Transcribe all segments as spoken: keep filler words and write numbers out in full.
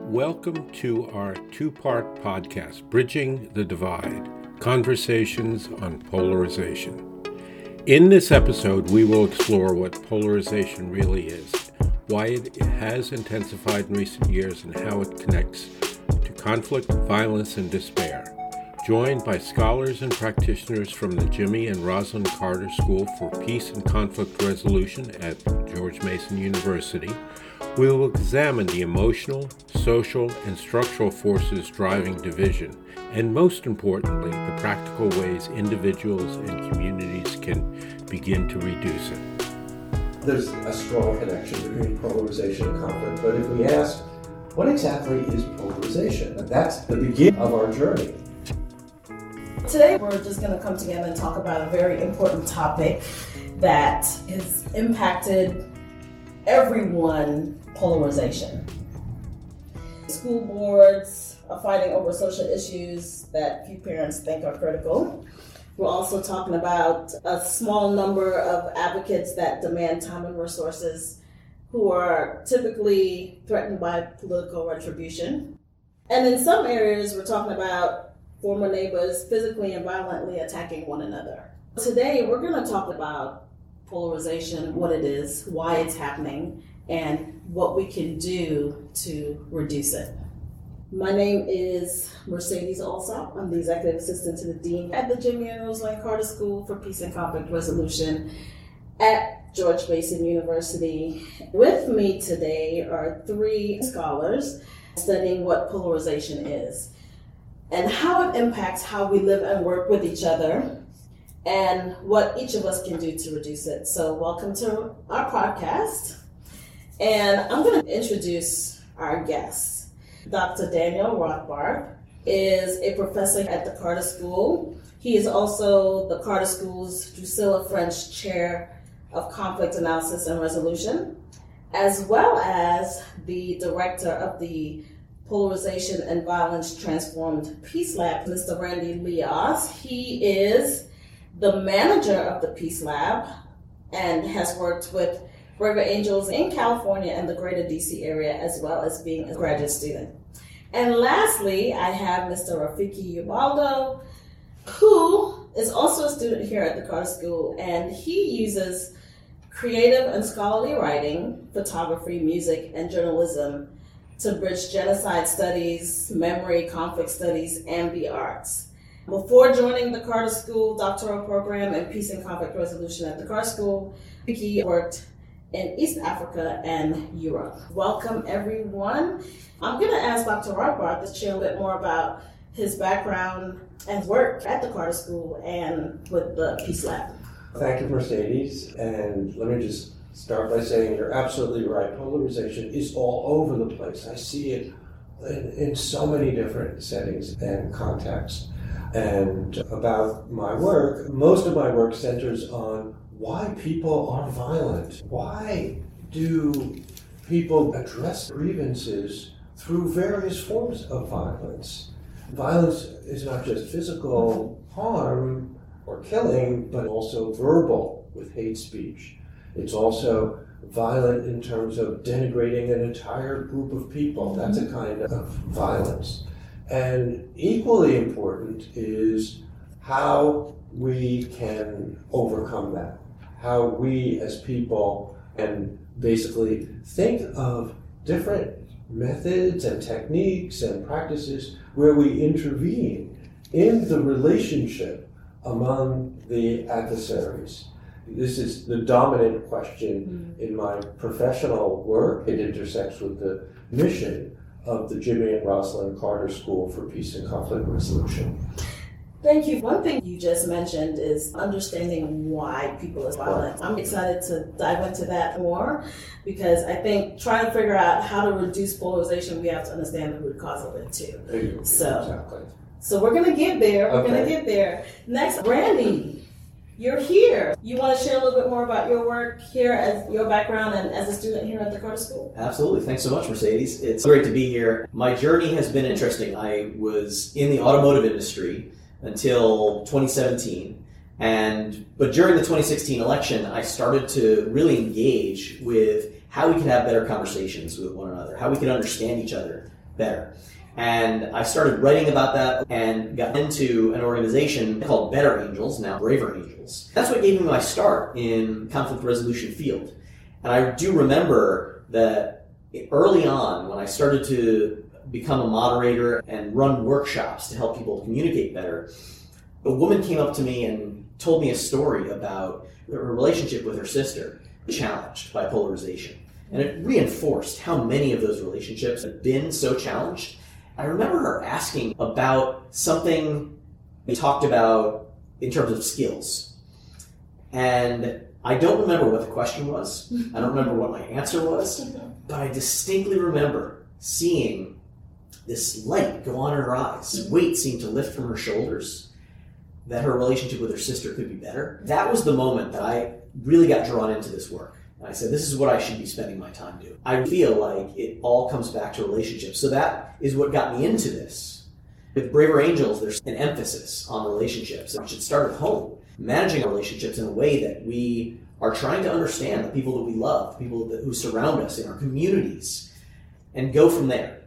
Welcome to our two-part podcast, Bridging the Divide, Conversations on Polarization. In this episode, we will explore what polarization really is, why it has intensified in recent years, and how it connects to conflict, violence, and despair. Joined by scholars and practitioners from the Jimmy and Rosalind Carter School for Peace and Conflict Resolution at George Mason University, we will examine the emotional, social, and structural forces driving division, and most importantly, the practical ways individuals and communities can begin to reduce it. There's a strong connection between polarization and conflict, but if we ask, what exactly is polarization? That's the beginning of our journey. Today, we're just going to come together and talk about a very important topic that has impacted everyone: polarization. School boards are fighting over social issues that few parents think are critical. We're also talking about a small number of advocates that demand time and resources who are typically threatened by political retribution. And in some areas, we're talking about former neighbors physically and violently attacking one another. Today, we're going to talk about polarization, what it is, why it's happening, and what we can do to reduce it. My name is Mercedes Alsop. I'm the Executive Assistant to the Dean at the Jimmy and Rosalind Carter School for Peace and Conflict Resolution at George Mason University. With me today are three scholars studying what polarization is and how it impacts how we live and work with each other, and what each of us can do to reduce it. So welcome to our podcast. And I'm going to introduce our guests. Doctor Daniel Rothbard is a professor at the Carter School. He is also the Carter School's Drusilla French Chair of Conflict Analysis and Resolution, as well as the director of the Polarization and Violence Transformed Peace Lab, Mister Randy Leos. He is the manager of the Peace Lab and has worked with River Angels in California and the greater D C area, as well as being a graduate student. And lastly, I have Mister Rafiki Ubaldo, who is also a student here at the Carter School, and he uses creative and scholarly writing, photography, music, and journalism to bridge genocide studies, memory, conflict studies, and the arts. Before joining the Carter School doctoral program in Peace and Conflict Resolution at the Carter School, Rafiki worked in East Africa and Europe. Welcome, everyone. I'm going to ask Doctor Rothbard to share a bit more about his background and work at the Carter School and with the Peace Lab. Thank you, Mercedes. And let me just start by saying you're absolutely right. Polarization is all over the place. I see it in, in so many different settings and contexts. And about my work, most of my work centers on why people are violent. Why do people address grievances through various forms of violence? Violence is not just physical harm or killing, but also verbal with hate speech. It's also violent in terms of denigrating an entire group of people. That's a kind of violence. And equally important is how we can overcome that. How we as people can basically think of different methods and techniques and practices where we intervene in the relationship among the adversaries. This is the dominant question mm. in my professional work. It intersects with the mission of the Jimmy and Rosalind Carter School for Peace and Conflict Resolution. Thank you. One thing you just mentioned is understanding why people are violent. I'm excited to dive into that more because I think trying to figure out how to reduce polarization, we have to understand the root cause of it too. So, exactly. So we're going to get there. We're okay. going to get there. Next, Randy, you're here. You want to share a little bit more about your work here, as your background and as a student here at the Carter School? Absolutely. Thanks so much, Mercedes. It's great to be here. My journey has been interesting. I was in the automotive industry until twenty seventeen. And but during the twenty sixteen election, I started to really engage with how we could have better conversations with one another, how we could understand each other better. And I started writing about that and got into an organization called Better Angels, now Braver Angels. That's what gave me my start in conflict resolution field. And I do remember that early on, when I started to become a moderator and run workshops to help people communicate better, a woman came up to me and told me a story about her relationship with her sister, challenged by polarization. And it reinforced how many of those relationships have been so challenged. I remember her asking about something we talked about in terms of skills. And I don't remember what the question was. I don't remember what my answer was. But I distinctly remember seeing this light go on in her eyes. Weight seemed to lift from her shoulders, that her relationship with her sister could be better. That was the moment that I really got drawn into this work. And I said, this is what I should be spending my time doing. I feel like it all comes back to relationships. So that is what got me into this. With Braver Angels, there's an emphasis on relationships. It should start at home, managing our relationships in a way that we are trying to understand the people that we love, the people that, who surround us in our communities, and go from there.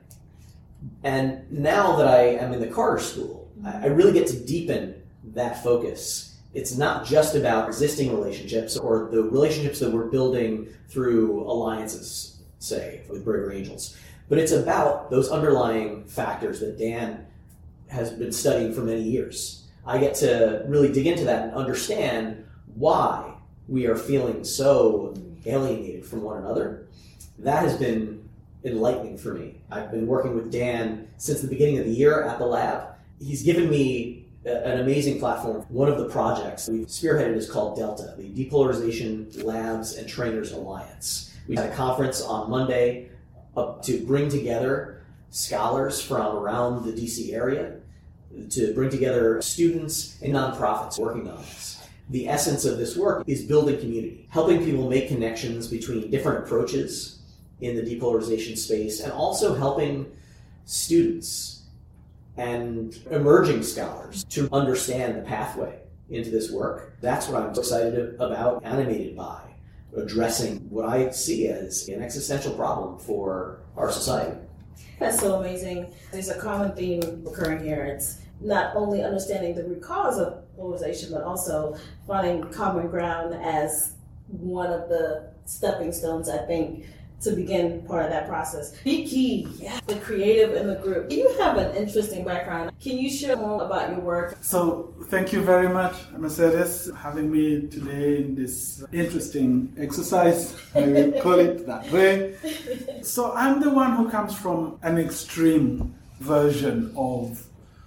And now that I am in the Carter School, I really get to deepen that focus. It's not just about existing relationships or the relationships that we're building through alliances, say, with Braver Angels, but it's about those underlying factors that Dan has been studying for many years. I get to really dig into that and understand why we are feeling so alienated from one another. That has been enlightening for me. I've been working with Dan since the beginning of the year at the lab. He's given me an amazing platform. One of the projects we've spearheaded is called Delta, the Depolarization Labs and Trainers Alliance. We had a conference on Monday uh, to bring together scholars from around the D C area, to bring together students and nonprofits working on this. The essence of this work is building community, helping people make connections between different approaches in the depolarization space, and also helping students and emerging scholars to understand the pathway into this work. That's what I'm excited about, animated by, addressing what I see as an existential problem for our society. That's so amazing. There's a common theme occurring here. It's not only understanding the root cause of polarization, but also finding common ground as one of the stepping stones, I think, to begin part of that process. Vicky, yeah, the creative in the group. You have an interesting background. Can you share more about your work? So thank you very much, Mercedes, for having me today in this interesting exercise. I will call it that way. So I'm the one who comes from an extreme version of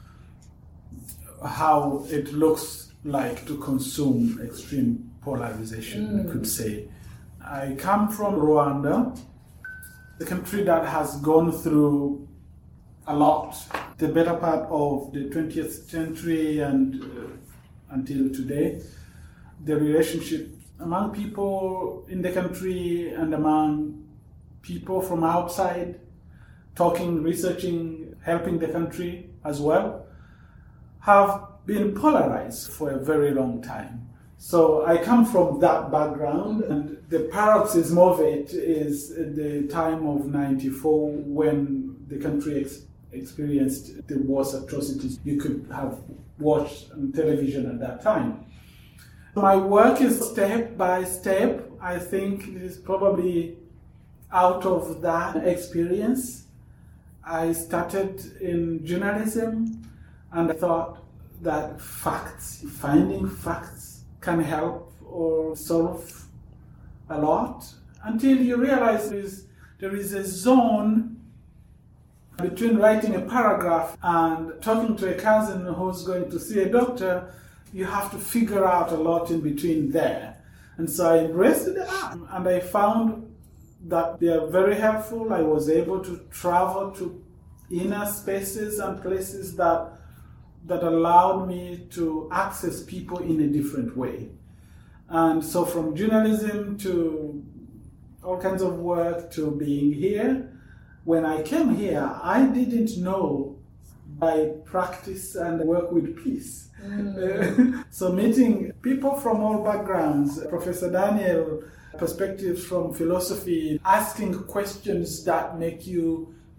how it looks like to consume extreme polarization, mm. we could say. I come from Rwanda, the country that has gone through a lot, the better part of the twentieth century and uh, until today. The relationship among people in the country and among people from outside, talking, researching, helping the country as well, have been polarized for a very long time. So I come from that background, and the paroxysm of it is the time of ninety-four, when the country ex- experienced the worst atrocities you could have watched on television at that time. My work is step by step. I think it is probably out of that experience. I started in journalism, and I thought that facts, finding facts, can help or solve a lot, until you realize there is, there is a zone between writing a paragraph and talking to a cousin who's going to see a doctor. You have to figure out a lot in between there. And so I embraced the art, and I found that they are very helpful. I was able to travel to inner spaces and places that that allowed me to access people in a different way. And so from journalism to all kinds of work to being here, when I came here, I didn't know by practice and work with peace. Mm. So meeting people from all backgrounds, Professor Daniel, perspectives from philosophy, asking questions that make you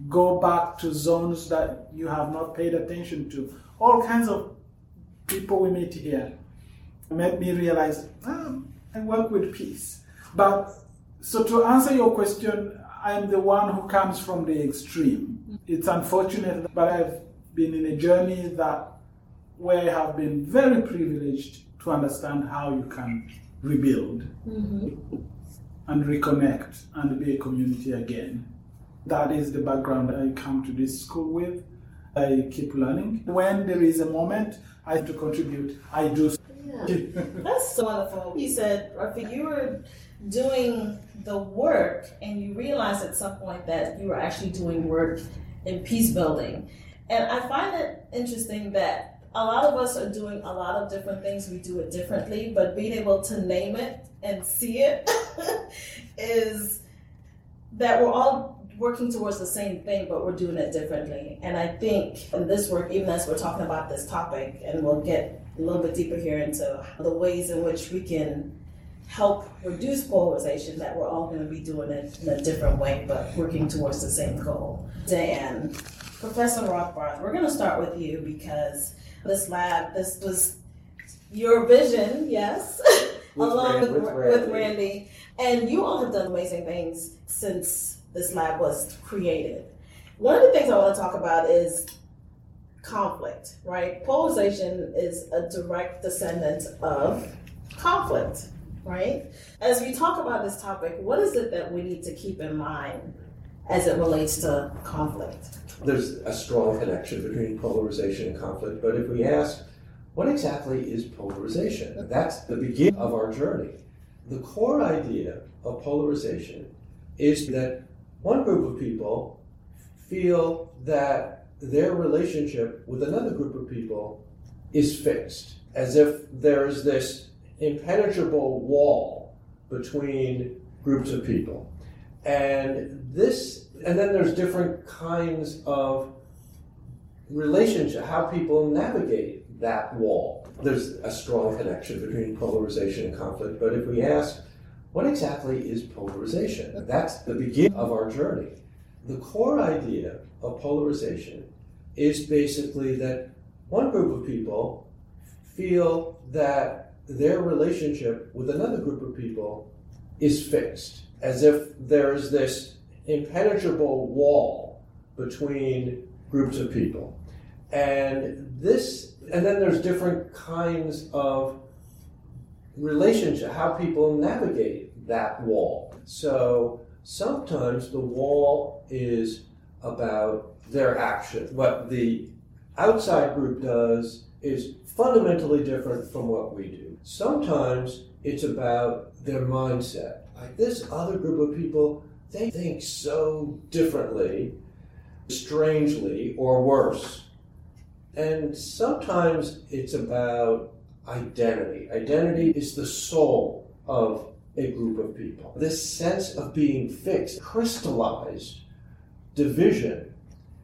go back to zones that you have not paid attention to. All kinds of people we meet here made me realize, ah, I work with peace. But so to answer your question, I'm the one who comes from the extreme. It's unfortunate, but I've been in a journey that where I have been very privileged to understand how you can rebuild mm-hmm. and reconnect and be a community again. That is the background I come to this school with. I keep learning. When there is a moment I have to contribute, I do. Yeah, that's so wonderful. You said, Rafi, you were doing the work and you realized at some point that you were actually doing work in peace building. And I find it interesting that a lot of us are doing a lot of different things. We do it differently, but being able to name it and see it is that we're all working towards the same thing, but we're doing it differently. And I think in this work, even as we're talking about this topic, and we'll get a little bit deeper here into the ways in which we can help reduce polarization, that we're all going to be doing it in a different way, but working towards the same goal. Dan, Professor Rothbarth, we're going to start with you because this lab, this was your vision, yes, with along Rand, with, with, with Randy. Randy. And you all have done amazing things since this lab was created. One of the things I want to talk about is conflict, right? Polarization is a direct descendant of conflict, right? As we talk about this topic, what is it that we need to keep in mind as it relates to conflict? There's a strong connection between polarization and conflict, but if we ask, what exactly is polarization? That's the beginning of our journey. The core idea of polarization is that one group of people feel that their relationship with another group of people is fixed, as if there's this impenetrable wall between groups of people. And this, and then there's different kinds of relationship, how people navigate that wall. There's a strong connection between polarization and conflict, but if we ask, what exactly is polarization? That's the beginning of our journey. The core idea of polarization is basically that one group of people feel that their relationship with another group of people is fixed, as if there's this impenetrable wall between groups of people. And this, and then there's different kinds of relationship, how people navigate that wall. So sometimes the wall is about their action. What the outside group does is fundamentally different from what we do. Sometimes it's about their mindset. Like this other group of people, they think so differently, strangely, or worse. And sometimes it's about identity. Identity is the soul of a group of people. This sense of being fixed, crystallized division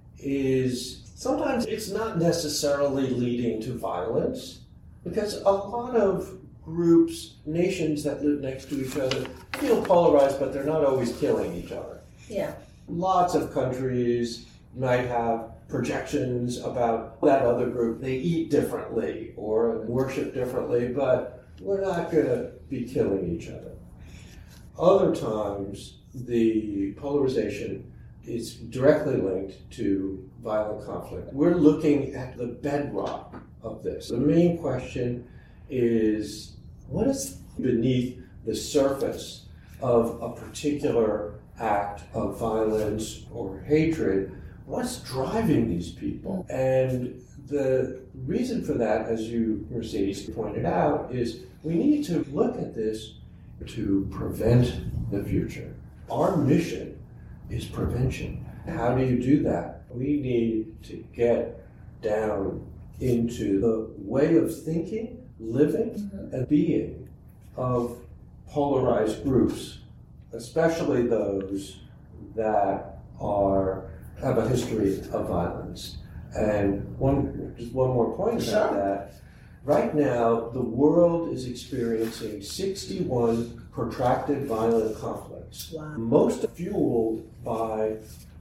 is sometimes it's not necessarily leading to violence, because a lot of groups, nations that live next to each other feel polarized, but they're not always killing each other. Yeah. Lots of countries might have projections about that other group. They eat differently or worship differently, but we're not going to be killing each other. Other times, the polarization is directly linked to violent conflict. We're looking at the bedrock of this. The main question is, what is beneath the surface of a particular act of violence or hatred? What's driving these people? And the reason for that, as you, Mercedes, pointed out, is we need to look at this to prevent the future. Our mission is prevention. How do you do that? We need to get down into the way of thinking, living, mm-hmm. and being of polarized groups, especially those that are have a history of violence. And one, just one more point about sure. that. Right now, the world is experiencing sixty-one protracted violent conflicts, wow. most fueled by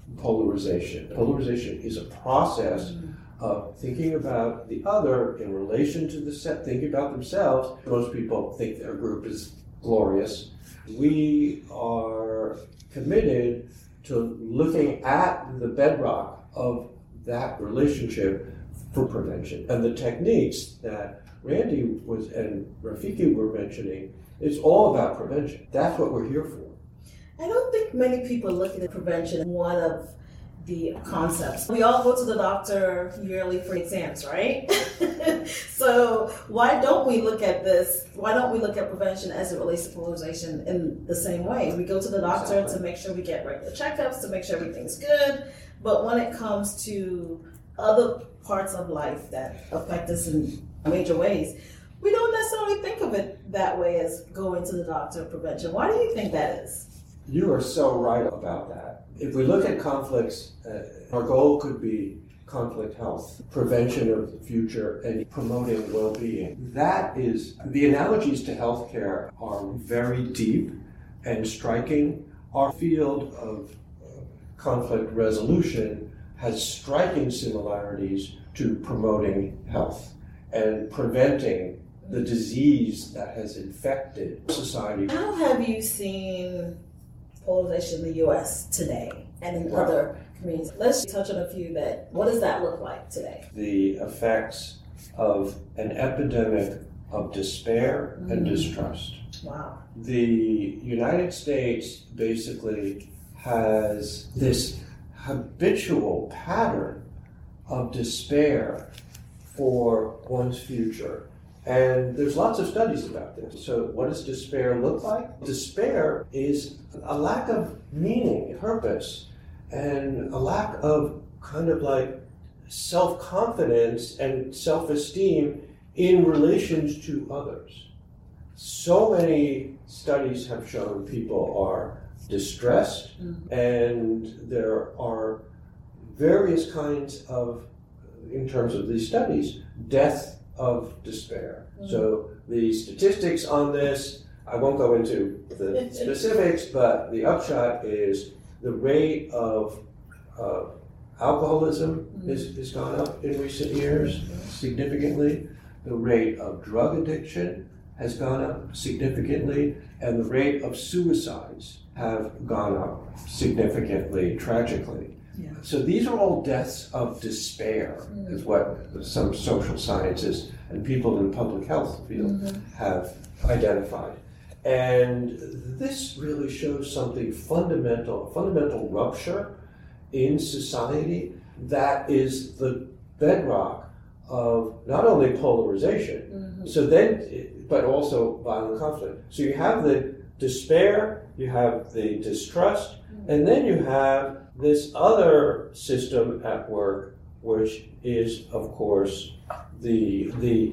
polarization. Polarization is a process of thinking about the other in relation to the set, thinking about themselves. Most people think their group is glorious. We are committed to looking at the bedrock of that relationship for prevention. And the techniques that Randy was and Rafiki were mentioning, it's all about prevention. That's what we're here for. I don't think many people look at prevention as one of the concepts. We all go to the doctor yearly for exams, right? So why don't we look at this? Why don't we look at prevention as it relates to polarization in the same way? We go to the doctor exactly. to make sure we get regular checkups, to make sure everything's good. But when it comes to other parts of life that affect us in major ways, we don't necessarily think of it that way as going to the doctor prevention. Why do you think that is? You are so right about that. If we look at conflicts, uh, our goal could be conflict health, prevention of the future, and promoting well-being. That is, the analogies to healthcare are very deep and striking. Our field of uh, conflict resolution has striking similarities to promoting health and preventing the disease that has infected society. How have you seen polarization in the U S today and in Wow. other communities? Let's touch on a few that, what does that look like today? The effects of an epidemic of despair mm. and distrust. Wow. The United States basically has this habitual pattern of despair for one's future. And there's lots of studies about this. So what does despair look like? Despair is a lack of meaning, purpose, and a lack of kind of like self-confidence and self-esteem in relations to others. So many studies have shown people are distressed, mm-hmm. and there are various kinds of, in terms of these studies, death of despair. Mm-hmm. So the statistics on this, I won't go into the specifics, but the upshot is the rate of uh, alcoholism mm-hmm. is, has gone up in recent years mm-hmm. significantly. The rate of drug addiction has gone up significantly, and the rate of suicides have gone up significantly, tragically. Yeah. So these are all deaths of despair, mm-hmm. is what some social scientists and people in the public health field mm-hmm. have identified. And this really shows something fundamental, a fundamental rupture in society that is the bedrock of not only polarization, mm-hmm. so then, but also violent conflict. So you have the despair, you have the distrust, mm-hmm. and then you have this other system at work, which is, of course, the the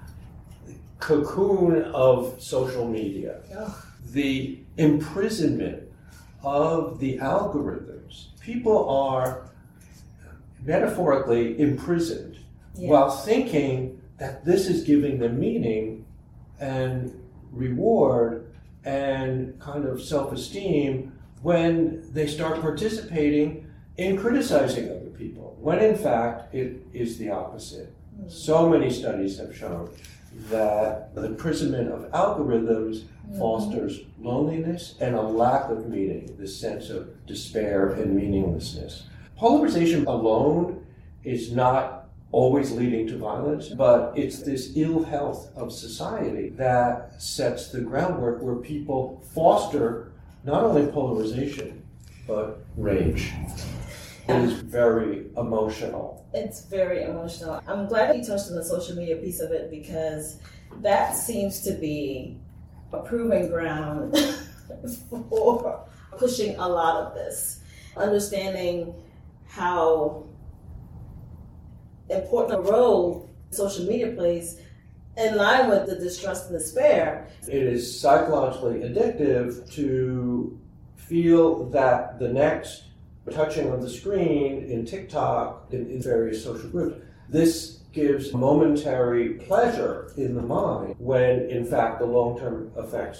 cocoon of social media, oh. the imprisonment of the algorithms. People are metaphorically imprisoned yeah. while thinking that this is giving them meaning and reward and kind of self-esteem when they start participating in criticizing other people, when in fact it is the opposite. Mm. So many studies have shown that the imprisonment of algorithms mm. fosters loneliness and a lack of meaning, this sense of despair and meaninglessness. Polarization alone is not always leading to violence, but it's this ill health of society that sets the groundwork where people foster not only polarization, but rage. It is very emotional. It's very emotional. I'm glad you touched on the social media piece of it, because that seems to be a proving ground for pushing a lot of this. Understanding how important a role social media plays in line with the distrust and despair. It is psychologically addictive to feel that the next touching of the screen in TikTok, in, in various social groups, this gives momentary pleasure in the mind when, in fact, the long-term effects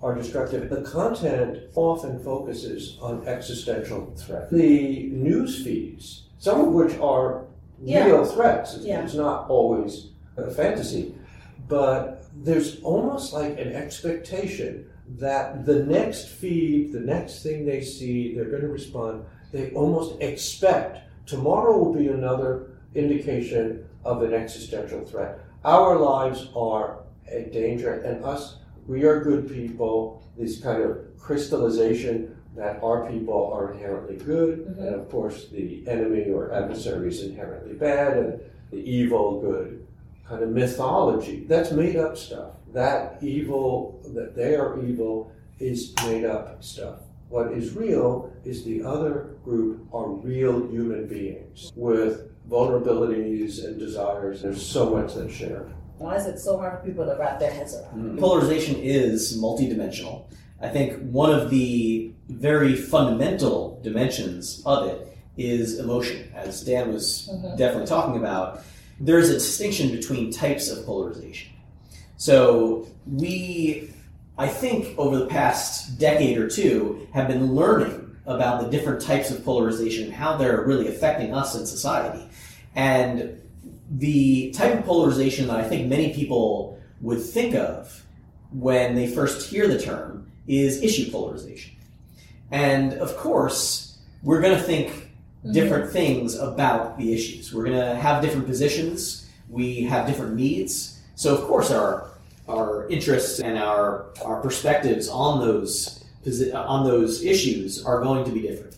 are destructive. The content often focuses on existential threat. The news feeds, some of which are Yeah. real threats, it's, Yeah. it's not always a fantasy, but there's almost like an expectation that the next feed, the next thing they see, they're going to respond. They almost expect tomorrow will be another indication of an existential threat. Our lives are a danger, and us, we are good people. This kind of crystallization that our people are inherently good, Mm-hmm. and of course the enemy or adversary is inherently bad, and the evil good kind of mythology. That's made up stuff. That evil, that they are evil, is made up stuff. What is real is the other group are real human beings with vulnerabilities and desires. There's so much that's shared. Why is it so hard for people to wrap their heads around? Polarization is multidimensional. I think one of the very fundamental dimensions of it is emotion, as Dan was Mhm. definitely talking about. There's a distinction between types of polarization. So we, I think, over the past decade or two, have been learning about the different types of polarization and how they're really affecting us in society. And the type of polarization that I think many people would think of when they first hear the term is issue polarization. And of course, we're going to think different things about the issues. We're going to have different positions. We have different needs. So of course, our our interests and our our perspectives on those posi- on those issues are going to be different.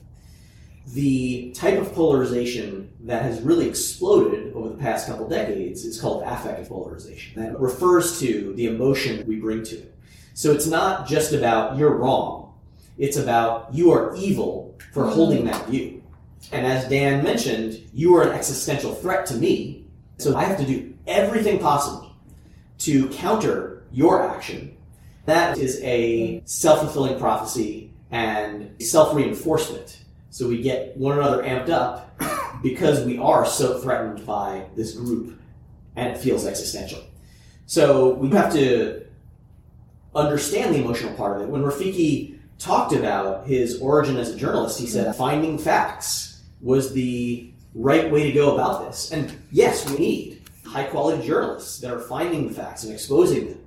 The type of polarization that has really exploded over the past couple decades is called affective polarization. That refers to the emotion we bring to it. So it's not just about you're wrong. It's about you are evil for holding that view. And as Dan mentioned, you are an existential threat to me. So I have to do everything possible to counter your action. That is a self-fulfilling prophecy and self-reinforcement. So we get one another amped up because we are so threatened by this group and it feels existential. So we have to understand the emotional part of it. When Rafiki talked about his origin as a journalist, he said finding facts was the right way to go about this. And yes, we need high-quality journalists that are finding the facts and exposing them.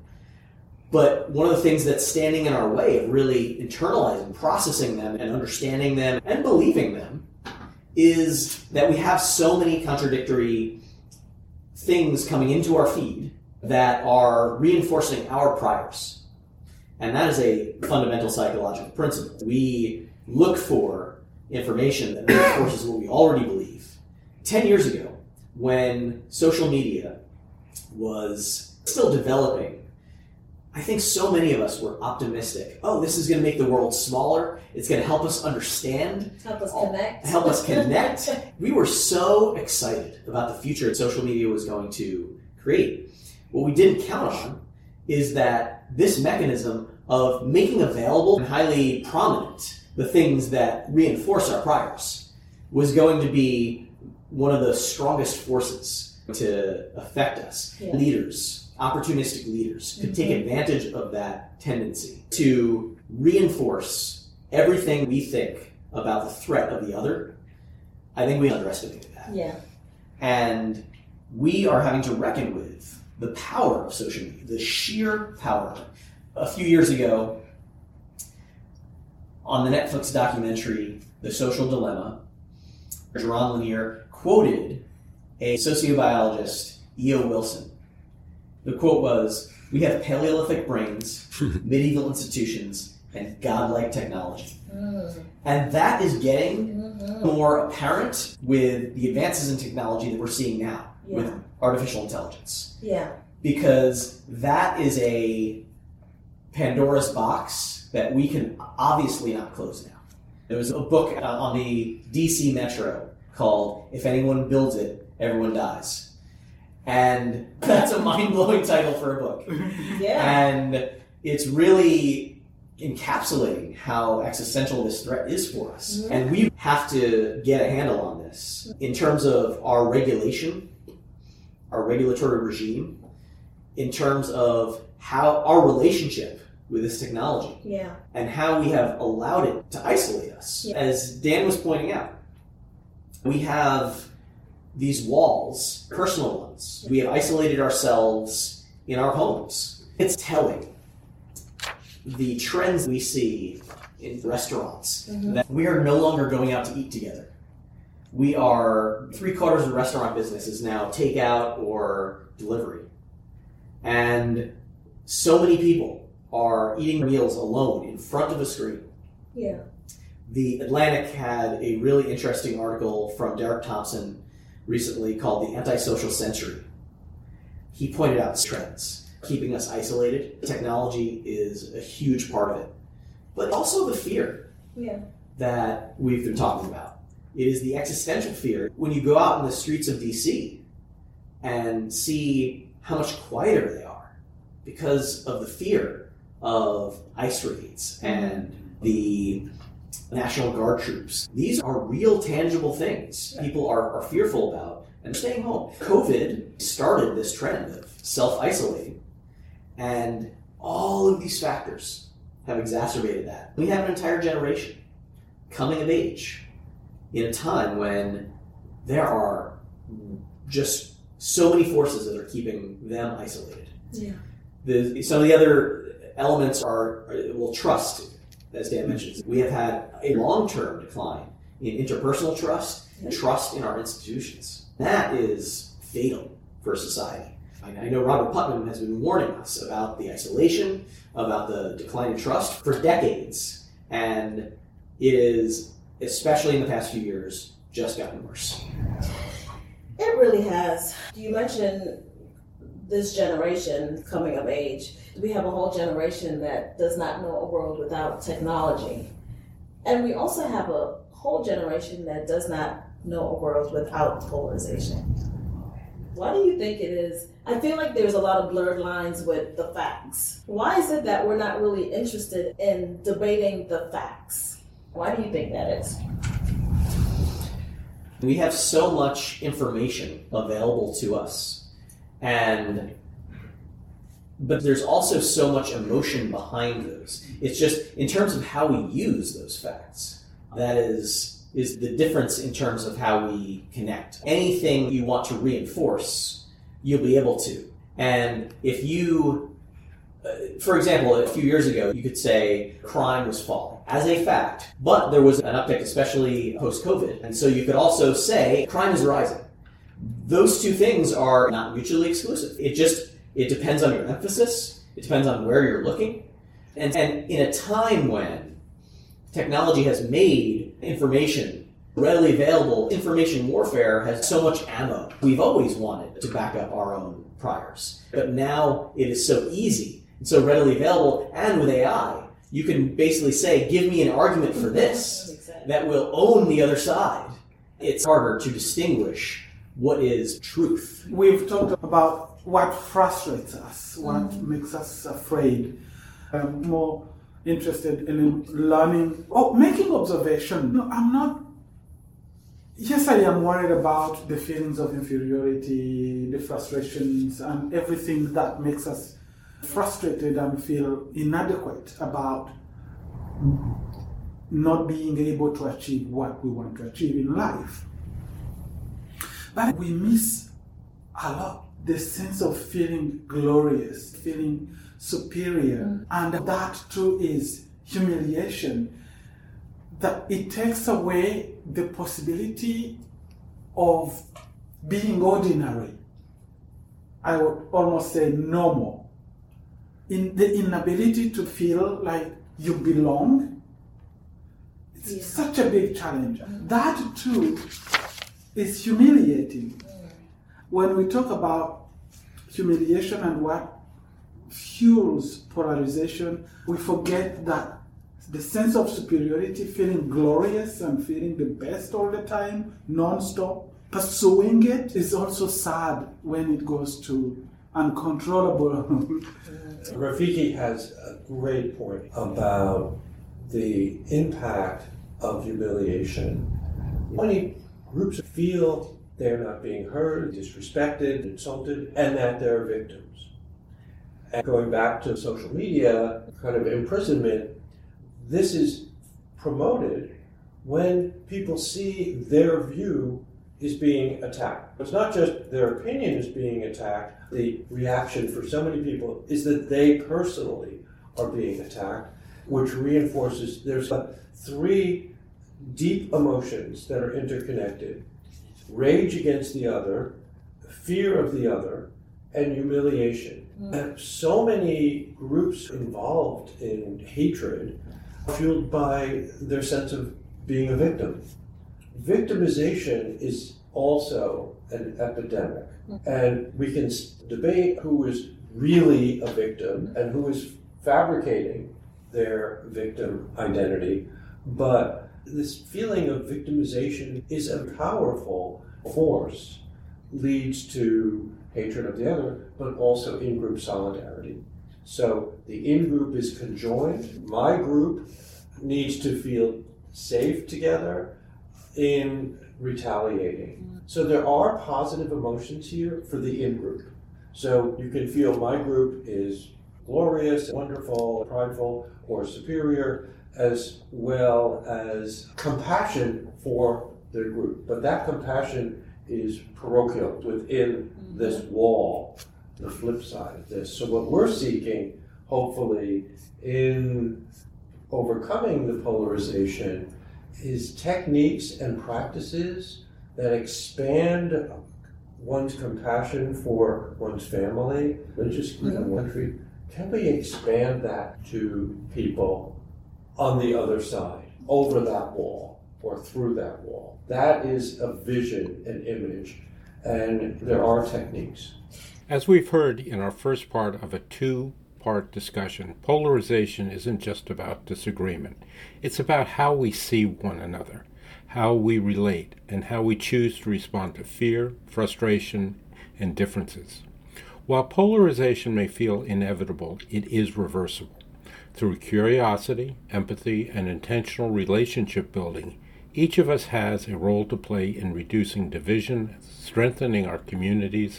But one of the things that's standing in our way of really internalizing, processing them, and understanding them, and believing them, is that we have so many contradictory things coming into our feed that are reinforcing our priors. And that is a fundamental psychological principle. We look for information that reinforces what we already believe. Ten years ago, when social media was still developing, I think so many of us were optimistic. Oh, this is going to make the world smaller. It's going to help us understand. Help us connect. Help us connect. We were so excited about the future that social media was going to create. What we didn't count on is that this mechanism of making available and highly prominent the things that reinforce our priors was going to be one of the strongest forces to affect us. Yeah. Leaders, opportunistic leaders, could take advantage of that tendency to reinforce everything we think about the threat of the other. I think we underestimated that. Yeah. And we are having to reckon with the power of social media, the sheer power. A few years ago, on the Netflix documentary, The Social Dilemma, Jaron Lanier quoted a sociobiologist, E O Wilson. The quote was, "We have Paleolithic brains, medieval institutions, and godlike technology." Mm. And that is getting Mm-hmm. more apparent with the advances in technology that we're seeing now Yeah. with artificial intelligence. Yeah. Because that is a Pandora's box that we can obviously not close now. There was a book uh, on the D C Metro called "If Anyone Builds It, Everyone Dies." And that's a mind-blowing title for a book. Yeah. And it's really encapsulating how existential this threat is for us. Mhm. And we have to get a handle on this in terms of our regulation, our regulatory regime, in terms of how our relationship with this technology. Yeah. And how we have allowed it to isolate us. Yeah. As Dan was pointing out, we have these walls, personal ones. We have isolated ourselves in our homes. It's telling the trends we see in restaurants mm-hmm. that we are no longer going out to eat together. We are, three quarters of the restaurant business is now takeout or delivery. And so many people are eating meals alone in front of a screen. Yeah. The Atlantic had a really interesting article from Derek Thompson recently called The Antisocial Century. He pointed out trends, keeping us isolated. Technology is a huge part of it. But also the fear yeah. that we've been talking about. It is the existential fear. When you go out in the streets of D C and see how much quieter they are because of the fear of ICE raids and the National Guard troops. These are real, tangible things people are, are fearful about and they're staying home. COVID started this trend of self-isolating, and all of these factors have exacerbated that. We have an entire generation coming of age in a time when there are just so many forces that are keeping them isolated. Yeah. The, some of the other elements are, are well, trust. As Dan mentioned, we have had a long-term decline in interpersonal trust and trust in our institutions. That is fatal for society. I know Robert Putnam has been warning us about the isolation, about the decline in trust for decades, and it is, especially in the past few years, just gotten worse. It really has. You mentioned this generation coming of age. We have a whole generation that does not know a world without technology. And we also have a whole generation that does not know a world without polarization. Why do you think it is? I feel like there's a lot of blurred lines with the facts. Why is it that we're not really interested in debating the facts? Why do you think that is? We have so much information available to us, and but there's also so much emotion behind those. It's just in terms of how we use those facts. That is is the difference in terms of how we connect. Anything you want to reinforce, you'll be able to. And if you, uh, for example, a few years ago, you could say crime was falling as a fact, but there was an uptick, especially post-COVID. And so you could also say crime is rising. Those two things are not mutually exclusive. It just, it depends on your emphasis. It depends on where you're looking. And, and in a time when technology has made information readily available, information warfare has so much ammo. We've always wanted to back up our own priors. But now it is so easy and so readily available. And with A I, you can basically say, give me an argument for this that will own the other side. It's harder to distinguish what is truth. We've talked about what frustrates us, what mm-hmm. makes us afraid. I'm more interested in learning or making observation. No, I'm not. Yes, I am worried about the feelings of inferiority, the frustrations, and everything that makes us frustrated and feel inadequate about not being able to achieve what we want to achieve in life. But we miss a lot the sense of feeling glorious, feeling superior, mm. and that too is humiliation. That it takes away the possibility of being ordinary. I would almost say normal. In the inability to feel like you belong, it's yeah. such a big challenge. Mm. That too is humiliating. Mm. When we talk about humiliation and what fuels polarization, we forget that the sense of superiority, feeling glorious and feeling the best all the time, non-stop, pursuing it, is also sad when it goes to uncontrollable. Rafiki has a great point about the impact of humiliation. Many groups feel they're not being heard, disrespected, insulted, and that they're victims. And going back to social media kind of imprisonment, this is promoted when people see their view is being attacked. It's not just their opinion is being attacked. The reaction for so many people is that they personally are being attacked, which reinforces there's uh, three deep emotions that are interconnected: rage against the other, fear of the other, and humiliation. Mm. And so many groups involved in hatred fueled by their sense of being a victim. Victimization is also an epidemic, and we can debate who is really a victim and who is fabricating their victim identity, but this feeling of victimization is a powerful force, leads to hatred of the other, but also in-group solidarity. So the in-group is conjoined. My group needs to feel safe together in retaliating. So there are positive emotions here for the in-group. So you can feel my group is glorious, wonderful, prideful, or superior, as well as compassion for their group. But that compassion is parochial within this wall, the flip side of this. So what we're seeking, hopefully, in overcoming the polarization is techniques and practices that expand one's compassion for one's family, religious country. Can we expand that to people on the other side, over that wall, or through that wall? That is a vision, an image, and there are techniques. As we've heard in our first part of a two-part discussion, polarization isn't just about disagreement. It's about how we see one another, how we relate, and how we choose to respond to fear, frustration, and differences. While polarization may feel inevitable, it is reversible. Through curiosity, empathy, and intentional relationship building, each of us has a role to play in reducing division, strengthening our communities,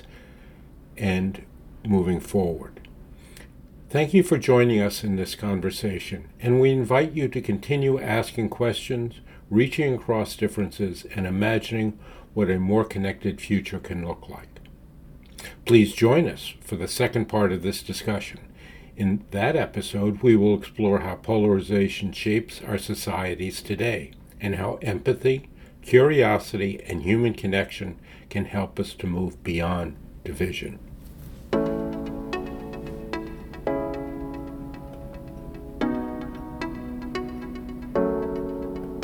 and moving forward. Thank you for joining us in this conversation, and we invite you to continue asking questions, reaching across differences, and imagining what a more connected future can look like. Please join us for the second part of this discussion. In that episode, we will explore how polarization shapes our societies today, and how empathy, curiosity, and human connection can help us to move beyond division.